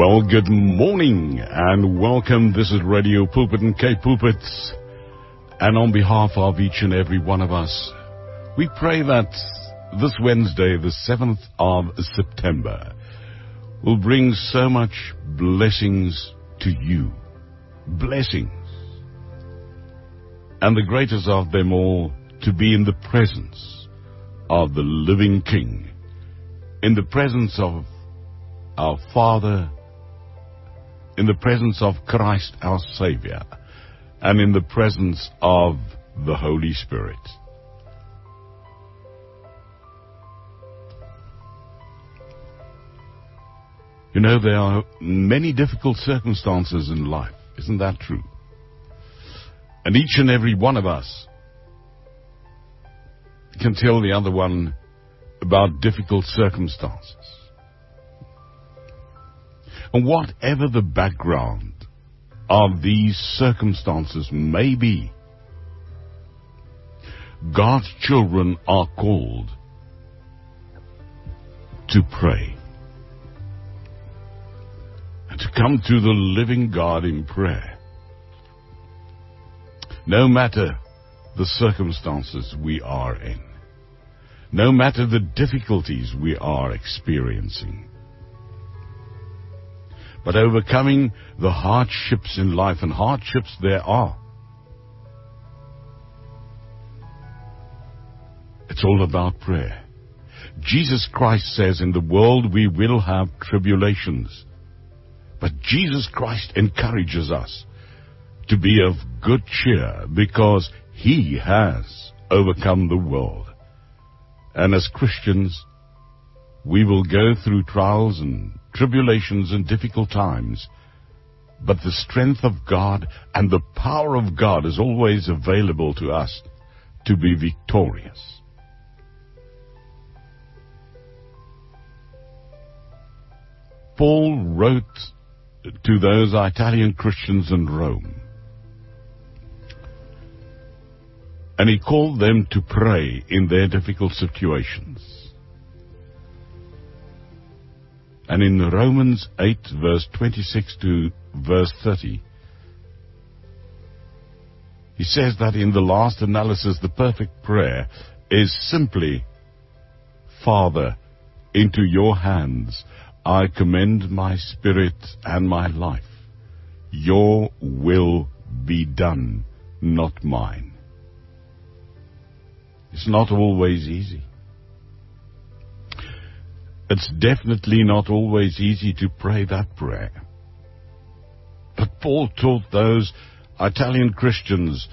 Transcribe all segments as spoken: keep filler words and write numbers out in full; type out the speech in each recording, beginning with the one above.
Well, good morning and welcome. This is Radio Pulpit and K-Pulpits. And on behalf of each and every one of us, we pray that this Wednesday, the seventh of September, will bring so much blessings to you. Blessings. And the greatest of them all, to be in the presence of the living King, in the presence of our Father, in the presence of Christ our Savior, and in the presence of the Holy Spirit. You know, there are many difficult circumstances in life. Isn't that true? And each and every one of us can tell the other one about difficult circumstances. And whatever the background of these circumstances may be, God's children are called to pray and to come to the living God in prayer. No matter the circumstances we are in, no matter the difficulties we are experiencing, but overcoming the hardships in life, and hardships there are. It's all about prayer. Jesus Christ says, in the world we will have tribulations. But Jesus Christ encourages us to be of good cheer because He has overcome the world. And as Christians, we will go through trials and tribulations and difficult times, but the strength of God and the power of God is always available to us to be victorious. Paul wrote to those Italian Christians in Rome, and he called them to pray in their difficult situations. And in Romans eight, verse twenty-six to verse thirty, he says that in the last analysis, the perfect prayer is simply, Father, into your hands I commend my spirit and my life. Your will be done, not mine. It's not always easy. It's definitely not always easy to pray that prayer. But Paul taught those Italian Christians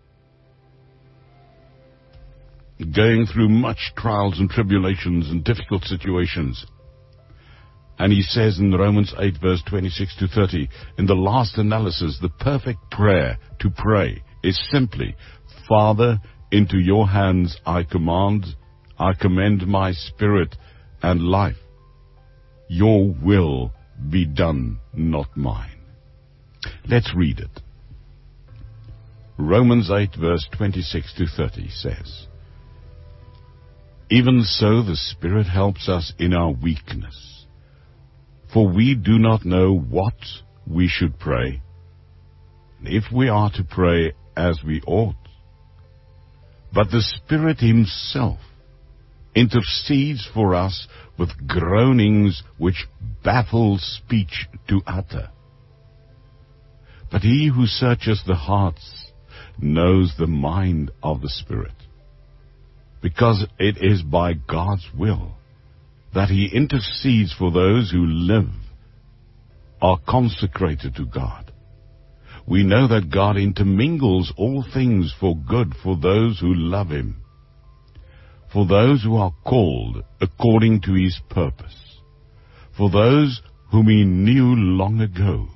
going through much trials and tribulations and difficult situations. And he says in Romans eight, verse twenty-six to thirty, in the last analysis, the perfect prayer to pray is simply, Father, into your hands I command, I commend my spirit and life. Your will be done, not mine. Let's read it. Romans eight, verse twenty-six to thirty says, even so the Spirit helps us in our weakness. For we do not know what we should pray, if we are to pray as we ought. But the Spirit Himself intercedes for us with groanings which baffle speech to utter. But He who searches the hearts knows the mind of the Spirit, because it is by God's will that He intercedes for those who live, are consecrated to God. We know that God intermingles all things for good for those who love Him, for those who are called according to His purpose, for those whom He knew long ago.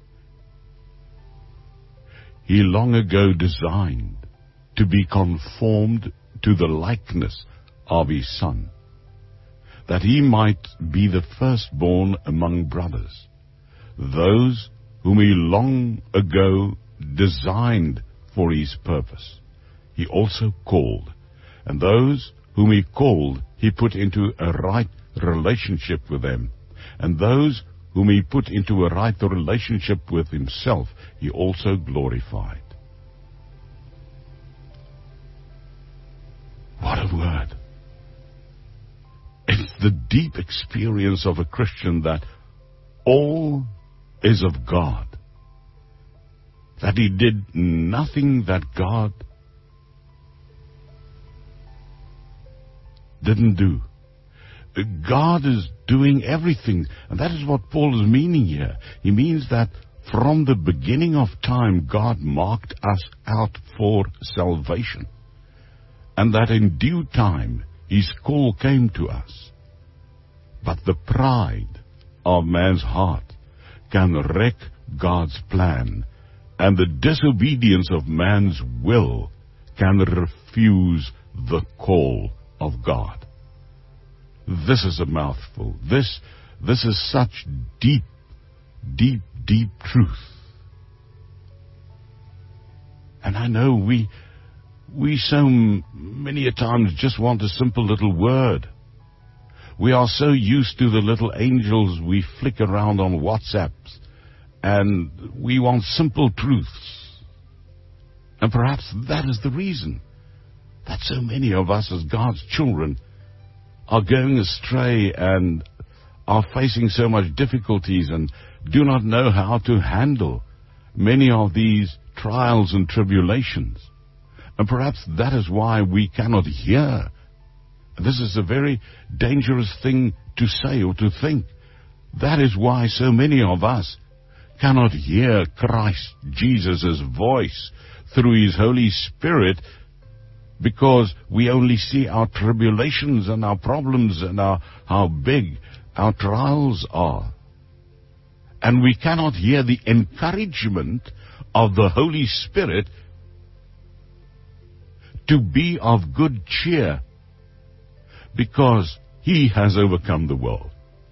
He long ago designed to be conformed to the likeness of His Son, that He might be the firstborn among brothers. Those whom He long ago designed for His purpose, He also called. And those whom He called, He put into a right relationship with them. And those whom he put into a right relationship with himself, he also glorified. What a word. It's the deep experience of a Christian that all is of God. That he did nothing that God didn't do. God is doing everything. And that is what Paul is meaning here. He means that from the beginning of time, God marked us out for salvation. And that in due time, his call came to us. But the pride of man's heart can wreck God's plan, and the disobedience of man's will can refuse the call of God. This is a mouthful. This, this is such deep, deep, deep truth. And I know we, we so many a times just want a simple little word. We are so used to the little angels we flick around on WhatsApps, and we want simple truths. And perhaps that is the reason that so many of us as God's children are going astray and are facing so much difficulties and do not know how to handle many of these trials and tribulations. And perhaps that is why we cannot hear. This is a very dangerous thing to say or to think. That is why so many of us cannot hear Christ Jesus' voice through his Holy Spirit, because we only see our tribulations and our problems and our, how big our trials are. And we cannot hear the encouragement of the Holy Spirit to be of good cheer, because he has overcome the world.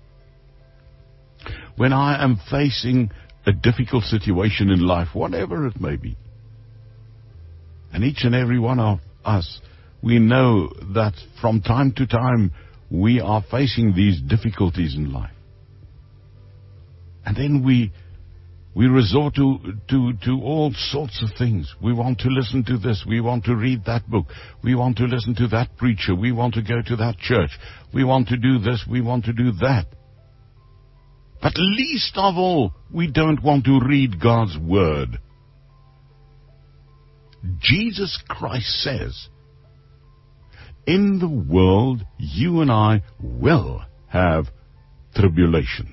When I am facing a difficult situation in life, whatever it may be, and each and every one of us, we know that from time to time we are facing these difficulties in life. And then we we resort to, to, to all sorts of things. We want to listen to this. We want to read that book. We want to listen to that preacher. We want to go to that church. We want to do this. We want to do that. But least of all, we don't want to read God's Word. Jesus Christ says, in the world you and I will have tribulations.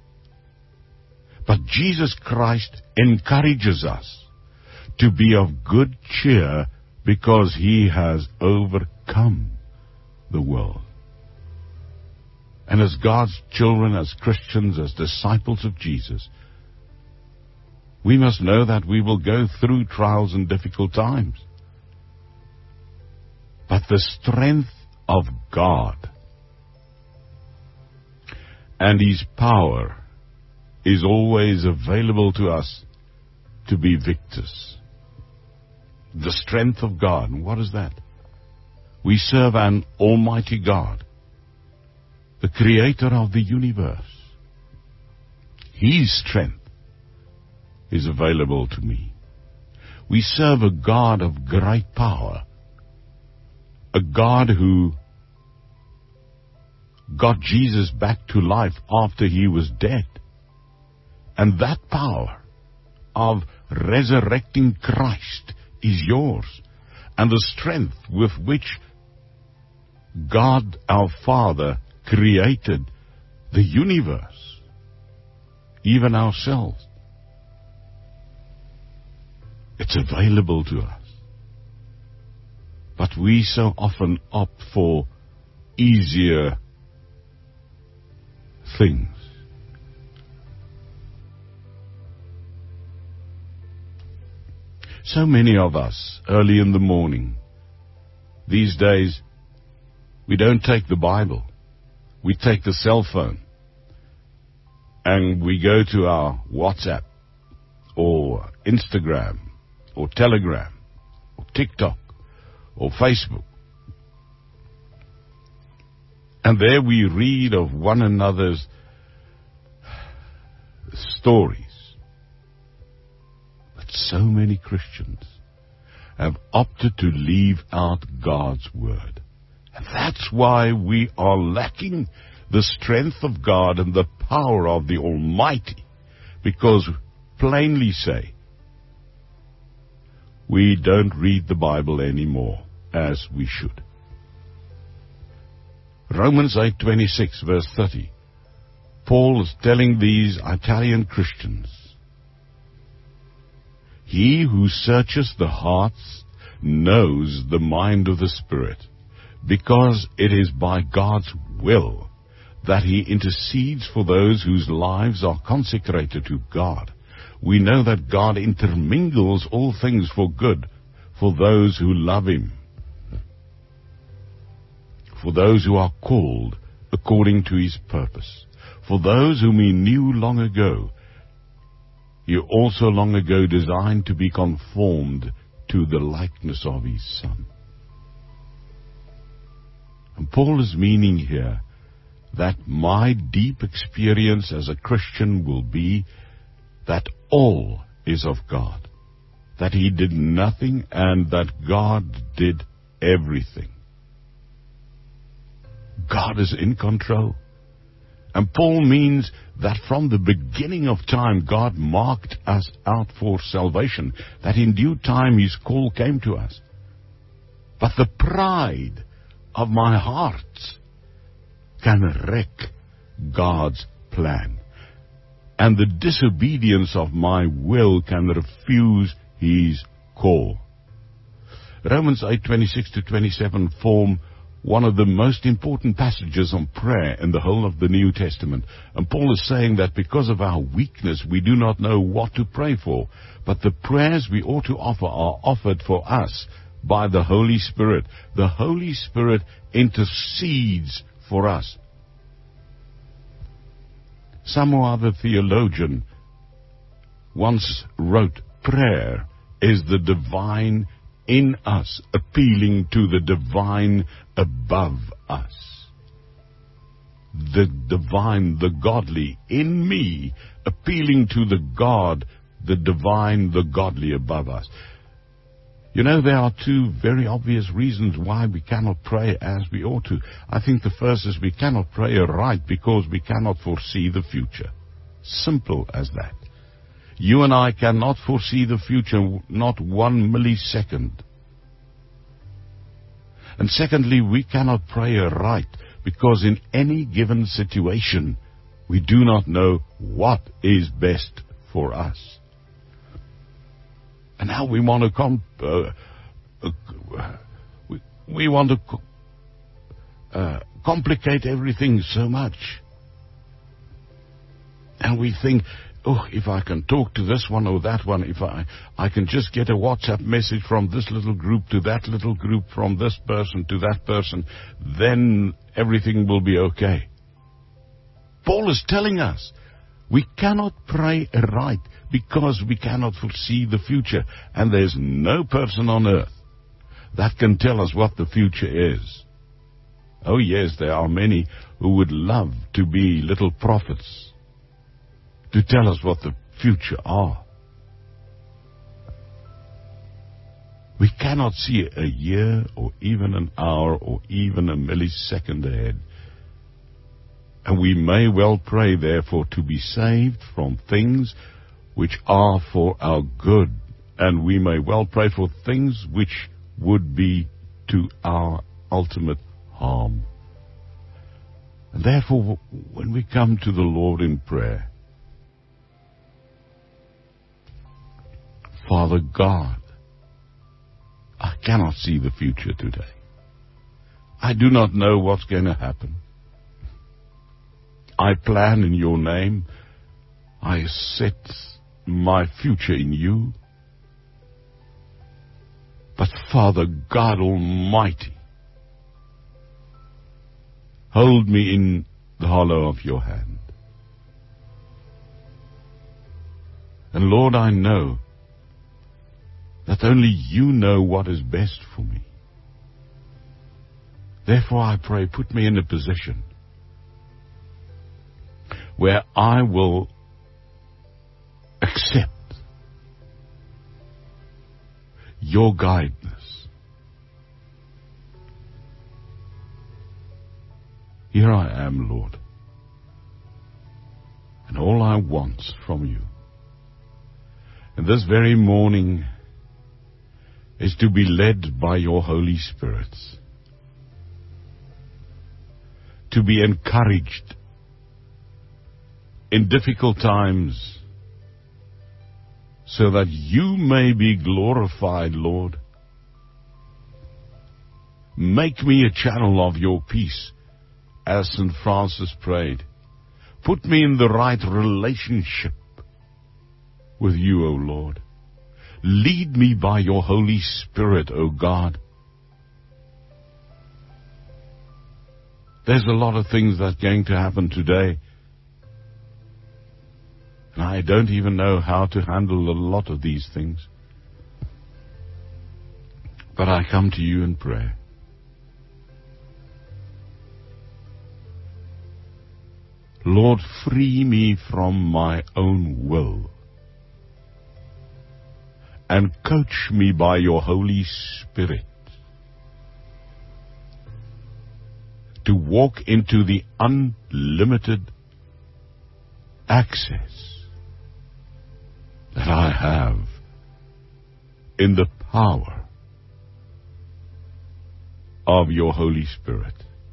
But Jesus Christ encourages us to be of good cheer because he has overcome the world. And as God's children, as Christians, as disciples of Jesus, we must know that we will go through trials and difficult times. But the strength of God and his power is always available to us to be victors. The strength of God. And what is that? We serve an almighty God, the creator of the universe. His strength is available to me. We serve a God of great power, a God who got Jesus back to life after he was dead. And that power of resurrecting Christ is yours. And the strength with which God our Father created the universe, even ourselves, it's available to us. But we so often opt for easier things. So many of us, early in the morning, these days, we don't take the Bible. We take the cell phone. And we go to our WhatsApp, or Instagram, or Telegram, or TikTok, or Facebook. And there we read of one another's stories. But so many Christians have opted to leave out God's word. And that's why we are lacking the strength of God and the power of the Almighty. Because, plainly say, we don't read the Bible anymore as we should. Romans eight twenty-six, verse thirty. Paul is telling these Italian Christians, he who searches the hearts knows the mind of the Spirit, because it is by God's will that he intercedes for those whose lives are consecrated to God. We know that God intermingles all things for good for those who love him, for those who are called according to his purpose. For those whom he knew long ago, he also long ago designed to be conformed to the likeness of his Son. And Paul is meaning here that my deep experience as a Christian will be that all is of God, that he did nothing and that God did everything. God is in control. And Paul means that from the beginning of time, God marked us out for salvation, that in due time his call came to us. But the pride of my heart can wreck God's plan, and the disobedience of my will can refuse his call. Romans eight twenty-six to twenty-seven form one of the most important passages on prayer in the whole of the New Testament. And Paul is saying that because of our weakness, we do not know what to pray for. But the prayers we ought to offer are offered for us by the Holy Spirit. The Holy Spirit intercedes for us. Some other theologian once wrote, prayer is the divine in us, appealing to the divine above us. The divine, the godly in me, appealing to the God, the divine, the godly above us. You know, there are two very obvious reasons why we cannot pray as we ought to. I think the first is we cannot pray right because we cannot foresee the future. Simple as that. You and I cannot foresee the future, not one millisecond. And secondly, we cannot pray right because in any given situation, we do not know what is best for us. And now we want to comp- uh, uh, we, we want to co- uh, complicate everything so much. And we think, oh, if I can talk to this one or that one, if I, I can just get a WhatsApp message from this little group to that little group, from this person to that person, then everything will be okay. Paul is telling us we cannot pray right because we cannot foresee the future. And there's no person on earth that can tell us what the future is. Oh yes, there are many who would love to be little prophets to tell us what the future are. We cannot see a year or even an hour or even a millisecond ahead. And we may well pray, therefore, to be saved from things which are for our good. And we may well pray for things which would be to our ultimate harm. And therefore, when we come to the Lord in prayer, Father God, I cannot see the future today. I do not know what's going to happen. I plan in your name. I set my future in you. But Father God Almighty, hold me in the hollow of your hand. And Lord, I know that only you know what is best for me. Therefore I pray, put me in a position where I will accept your guidance. Here I am, Lord, and all I want from you, and this very morning, is to be led by your Holy Spirit, to be encouraged in difficult times, so that you may be glorified, Lord. Make me a channel of your peace, as Saint Francis prayed. Put me in the right relationship with you, O Lord. Lead me by your Holy Spirit, O God. There's a lot of things that's going to happen today, and I don't even know how to handle a lot of these things. But I come to you in prayer. Lord, free me from my own will, and coach me by your Holy Spirit to walk into the unlimited access that I have in the power of your Holy Spirit.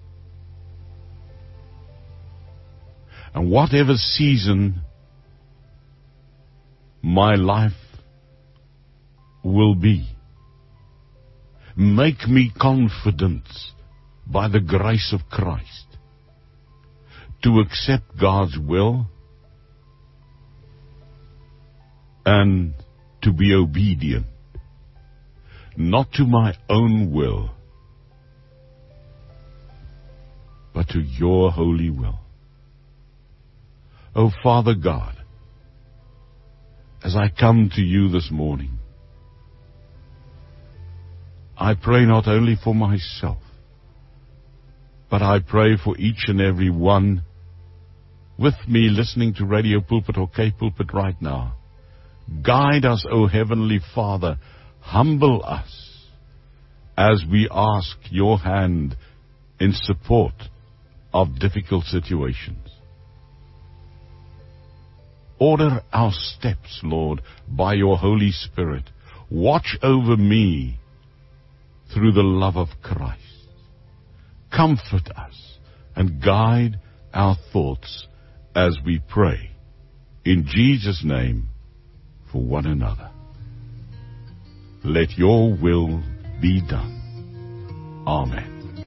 And whatever season my life will be, make me confident by the grace of Christ to accept God's will and to be obedient, not to my own will, but to your holy will. Oh, Father God, as I come to you this morning, I pray not only for myself, but I pray for each and every one with me listening to Radio Pulpit or K-Pulpit right now. Guide us, O Heavenly Father. Humble us as we ask your hand in support of difficult situations. Order our steps, Lord, by your Holy Spirit. Watch over me through the love of Christ. Comfort us and guide our thoughts as we pray in Jesus' name for one another. Let your will be done. Amen.